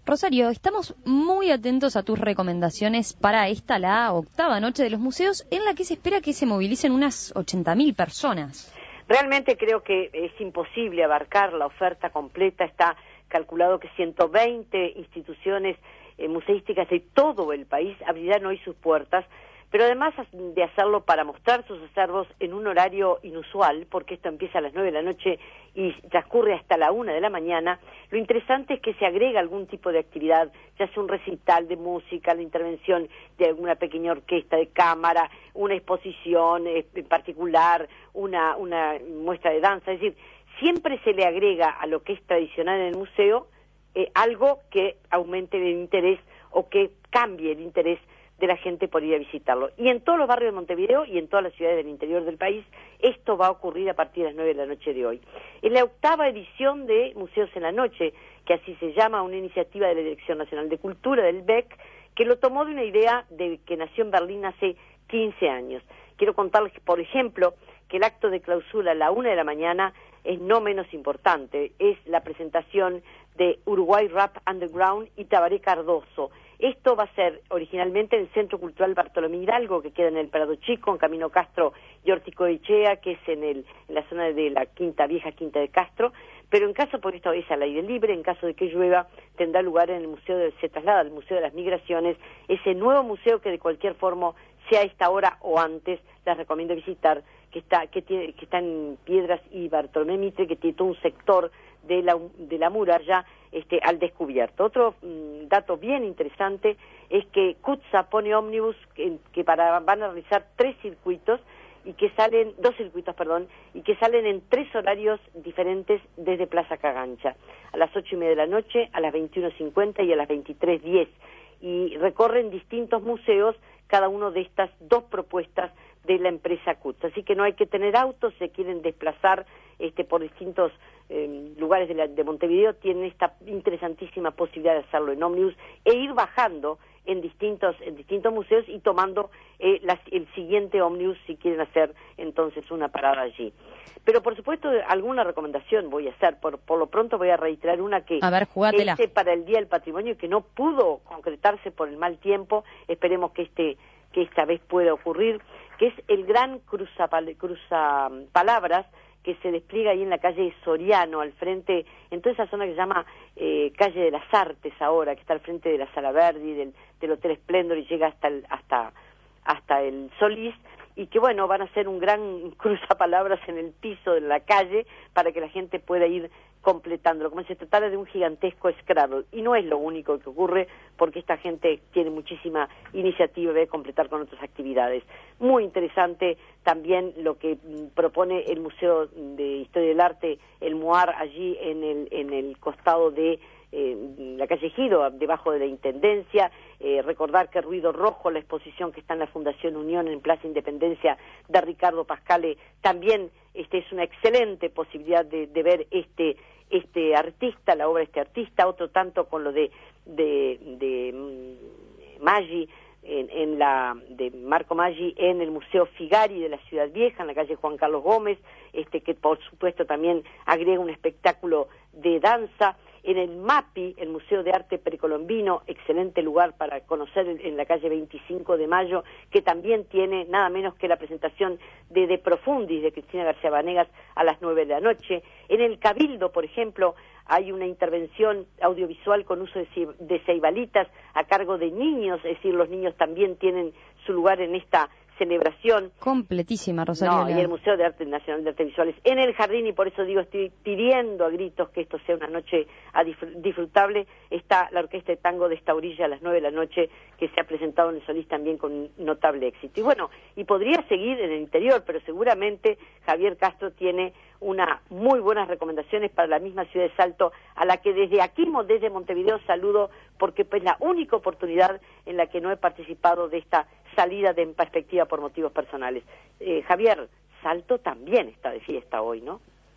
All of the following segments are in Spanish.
Rosario, estamos muy atentos a tus recomendaciones para esta, la octava noche de los museos, en la que se espera que se movilicen unas 80.000 personas. Realmente creo que es imposible abarcar la oferta completa. Está calculado que 120 instituciones museísticas de todo el país abrirán hoy sus puertas, pero además de hacerlo para mostrar sus acervos en un horario inusual, porque esto empieza a las 9 de la noche y transcurre hasta la 1 de la mañana, lo interesante es que se agrega algún tipo de actividad, ya sea un recital de música, la intervención de alguna pequeña orquesta de cámara, una exposición en particular, una muestra de danza, es decir, siempre se le agrega a lo que es tradicional en el museo algo que aumente el interés o que cambie el interés de la gente por ir a visitarlo. Y en todos los barrios de Montevideo y en todas las ciudades del interior del país, esto va a ocurrir a partir de las 9 de la noche de hoy. Es la octava edición de Museos en la Noche, que así se llama, una iniciativa de la Dirección Nacional de Cultura, del BEC, que lo tomó de una idea que nació en Berlín hace 15 años. Quiero contarles, por ejemplo, que el acto de clausura a la 1 de la mañana es no menos importante, es la presentación de Uruguay Rap Underground y Tabaré Cardoso. Esto va a ser originalmente en el Centro Cultural Bartolomé Hidalgo, que queda en el Prado Chico, en Camino Castro y Orticoechea, que es en la zona de la vieja Quinta de Castro, pero en caso, por esto es al aire libre, en caso de que llueva, tendrá lugar en el museo, se traslada al Museo de las Migraciones, ese nuevo museo que de cualquier forma, sea a esta hora o antes, les recomiendo visitar, que está en Piedras y Bartolomé Mitre, que tiene todo un sector de la muralla al descubierto. Otro dato bien interesante es que CUTSA pone ómnibus que van a realizar dos circuitos, y que salen en 3 horarios diferentes desde Plaza Cagancha, a las 8:30 de la noche, a las 21:50 y a las 23:10, y recorren distintos museos cada uno de estas 2 propuestas de la empresa CUTSA. Así que no hay que tener autos, se quieren desplazar por distintos lugares de Montevideo, tienen esta interesantísima posibilidad de hacerlo en ómnibus e ir bajando en distintos museos y tomando el siguiente ómnibus si quieren hacer entonces una parada allí. Pero por supuesto alguna recomendación voy a hacer, por lo pronto voy a reiterar una que hice para el Día del Patrimonio y que no pudo concretarse por el mal tiempo, esperemos que esta vez pueda ocurrir, que es el gran cruzapalabras que se despliega ahí en la calle Soriano, al frente, en toda esa zona que se llama Calle de las Artes ahora, que está al frente de la Sala Verdi, del Hotel Esplendor, y llega hasta el Solís, y que bueno, van a hacer un gran cruzapalabras en el piso de la calle para que la gente pueda ir completándolo, como si se tratara de un gigantesco Scrabble, y no es lo único que ocurre, porque esta gente tiene muchísima iniciativa de completar con otras actividades. Muy interesante también lo que propone el Museo de Historia del Arte, el MUAR, allí en el costado de la calle Gido, debajo de la Intendencia. Recordar que Ruido Rojo, la exposición que está en la Fundación Unión en Plaza Independencia de Ricardo Pascale, también es una excelente posibilidad de ver este artista, la obra de este artista. Otro tanto con lo de Maggi, de Marco Maggi, en el Museo Figari de la Ciudad Vieja, en la calle Juan Carlos Gómez, que por supuesto también agrega un espectáculo de danza. En el MAPI, el Museo de Arte Precolombino, excelente lugar para conocer, en la calle 25 de Mayo, que también tiene nada menos que la presentación de Profundis, de Cristina García Vanegas, a las 9 de la noche. En el Cabildo, por ejemplo, hay una intervención audiovisual con uso de ceibalitas a cargo de niños, es decir, los niños también tienen su lugar en esta celebración. Completísima, Rosario. Y el Museo de Arte Nacional de Artes Visuales en el jardín, y por eso digo, estoy pidiendo a gritos que esto sea una noche disfrutable. Está la Orquesta de Tango de esta orilla a las 9 de la noche, que se ha presentado en el Solís también con notable éxito. Y bueno, y podría seguir en el interior, pero seguramente Javier Castro tiene unas muy buenas recomendaciones para la misma ciudad de Salto, a la que desde aquí, desde Montevideo, saludo, porque es la única oportunidad en la que no he participado de esta salida en perspectiva por motivos personales. Javier, Salto también está de fiesta hoy, ¿no?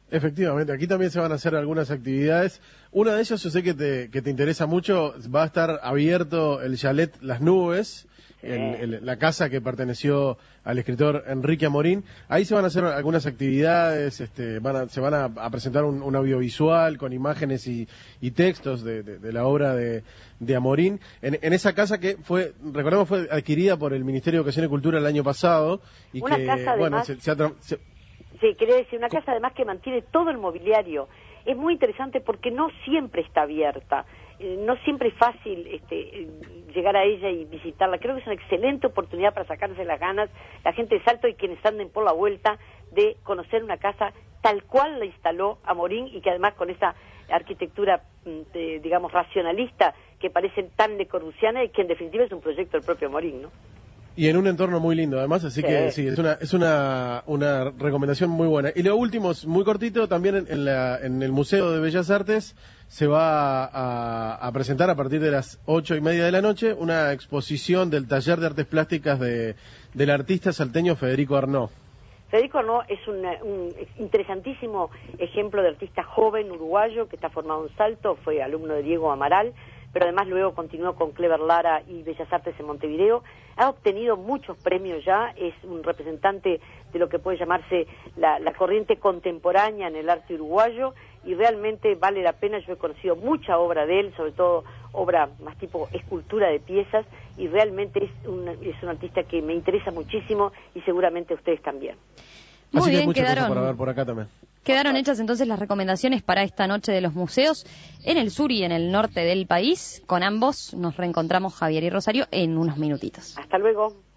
Efectivamente, aquí también se van a hacer algunas actividades. Una de ellas, yo sé que te interesa mucho, va a estar abierto el chalet Las Nubes, la casa que perteneció al escritor Enrique Amorín. Ahí se van a hacer algunas actividades, se van a presentar un audiovisual con imágenes y textos de la obra de Amorín. En esa casa que recordemos, fue adquirida por el Ministerio de Educación y Cultura el año pasado. Y una que, casa bueno, además, sí, quería decir, una casa además que mantiene todo el mobiliario. Es muy interesante porque no siempre está abierta, no siempre es fácil llegar a ella y visitarla. Creo que es una excelente oportunidad para sacarse las ganas, la gente de Salto y quienes anden por la vuelta, de conocer una casa tal cual la instaló Amorín y que además con esa arquitectura, digamos, racionalista que parece tan lecordosiana y que en definitiva es un proyecto del propio Amorín, ¿no? Y en un entorno muy lindo, además, así que sí, es una recomendación muy buena. Y lo último, muy cortito, también en el Museo de Bellas Artes se va a presentar a partir de las 8:30 de la noche una exposición del taller de artes plásticas del artista salteño Federico Arnaud. Federico Arnaud es un interesantísimo ejemplo de artista joven uruguayo que está formado en Salto, fue alumno de Diego Amaral, pero además luego continuó con Clever Lara y Bellas Artes en Montevideo. Ha obtenido muchos premios ya, es un representante de lo que puede llamarse la corriente contemporánea en el arte uruguayo y realmente vale la pena. Yo he conocido mucha obra de él, sobre todo obra más tipo escultura de piezas, y realmente es un artista que me interesa muchísimo y seguramente a ustedes también. Muy Así que bien, hay muchas cosas para ver por acá también. Quedaron hechas entonces las recomendaciones para esta noche de los museos en el sur y en el norte del país. Con ambos nos reencontramos Javier y Rosario en unos minutitos. Hasta luego.